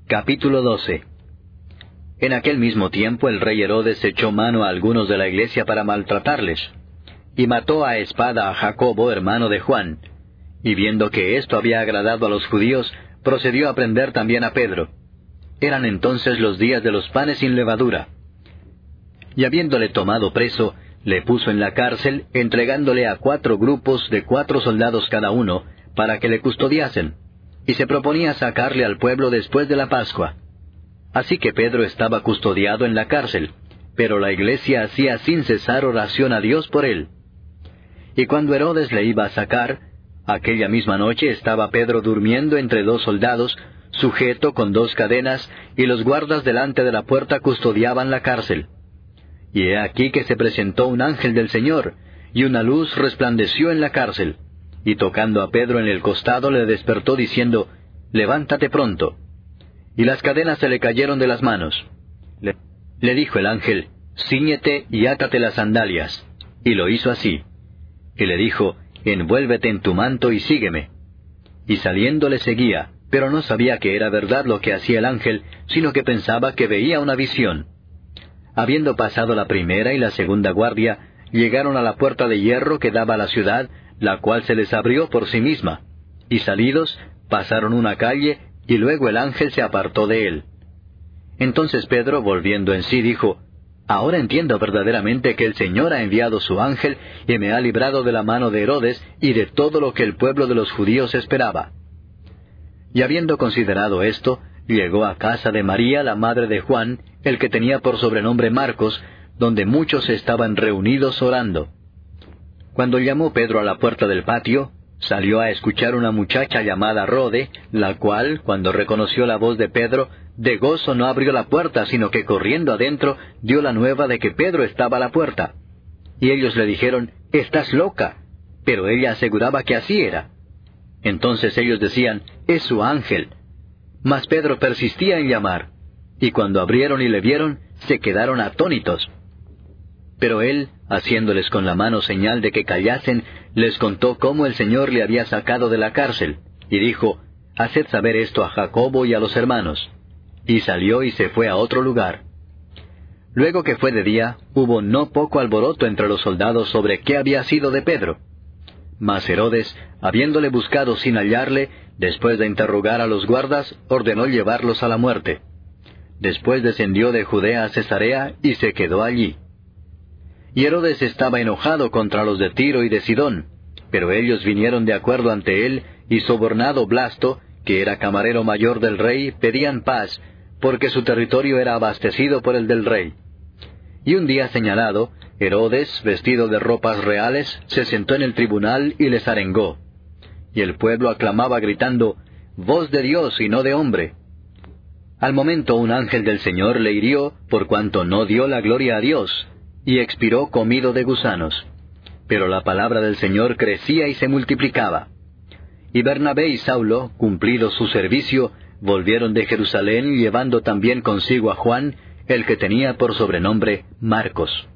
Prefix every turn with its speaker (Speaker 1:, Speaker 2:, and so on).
Speaker 1: Capítulo 12. En aquel mismo tiempo el rey Herodes echó mano a algunos de la iglesia para maltratarles, y mató a espada a Jacobo, hermano de Juan, y viendo que esto había agradado a los judíos, procedió a prender también a Pedro. Eran entonces los días de los panes sin levadura. Y habiéndole tomado preso, le puso en la cárcel, entregándole a 4 grupos de 4 soldados cada uno, para que le custodiasen, y se proponía sacarle al pueblo después de la Pascua. Así que Pedro estaba custodiado en la cárcel, pero la iglesia hacía sin cesar oración a Dios por él. Y cuando Herodes le iba a sacar, aquella misma noche estaba Pedro durmiendo entre 2 soldados, sujeto con 2 cadenas, y los guardas delante de la puerta custodiaban la cárcel. Y he aquí que se presentó un ángel del Señor, y una luz resplandeció en la cárcel, y tocando a Pedro en el costado le despertó diciendo, «Levántate pronto». Y las cadenas se le cayeron de las manos. Le dijo el ángel, «Cíñete y átate las sandalias». Y lo hizo así. Y le dijo, «Envuélvete en tu manto y sígueme». Y saliendo le seguía, pero no sabía que era verdad lo que hacía el ángel, sino que pensaba que veía una visión. Habiendo pasado la primera y la segunda guardia, llegaron a la puerta de hierro que daba a la ciudad, la cual se les abrió por sí misma. Y salidos, pasaron una calle, y luego el ángel se apartó de él. Entonces Pedro, volviendo en sí, dijo, «Ahora entiendo verdaderamente que el Señor ha enviado su ángel, y me ha librado de la mano de Herodes, y de todo lo que el pueblo de los judíos esperaba». Y habiendo considerado esto, llegó a casa de María, la madre de Juan, el que tenía por sobrenombre Marcos, donde muchos estaban reunidos orando. Cuando llamó Pedro a la puerta del patio, salió a escuchar una muchacha llamada Rode, la cual, cuando reconoció la voz de Pedro, de gozo no abrió la puerta, sino que corriendo adentro, dio la nueva de que Pedro estaba a la puerta. Y ellos le dijeron, «Estás loca», pero ella aseguraba que así era. Entonces ellos decían, «Es su ángel». Mas Pedro persistía en llamar, y cuando abrieron y le vieron, se quedaron atónitos. Pero él, haciéndoles con la mano señal de que callasen, les contó cómo el Señor le había sacado de la cárcel, y dijo, «Haced saber esto a Jacobo y a los hermanos». Y salió y se fue a otro lugar. Luego que fue de día, hubo no poco alboroto entre los soldados sobre qué había sido de Pedro. Mas Herodes, habiéndole buscado sin hallarle, después de interrogar a los guardas, ordenó llevarlos a la muerte. Después descendió de Judea a Cesarea y se quedó allí. Y Herodes estaba enojado contra los de Tiro y de Sidón, pero ellos vinieron de acuerdo ante él, y sobornado Blasto, que era camarero mayor del rey, pedían paz, porque su territorio era abastecido por el del rey. Y un día señalado, Herodes, vestido de ropas reales, se sentó en el tribunal y les arengó. Y el pueblo aclamaba gritando, «Voz de Dios y no de hombre». Al momento un ángel del Señor le hirió, por cuanto no dio la gloria a Dios, y expiró comido de gusanos. Pero la palabra del Señor crecía y se multiplicaba. Y Bernabé y Saulo, cumplido su servicio, volvieron de Jerusalén llevando también consigo a Juan, el que tenía por sobrenombre Marcos.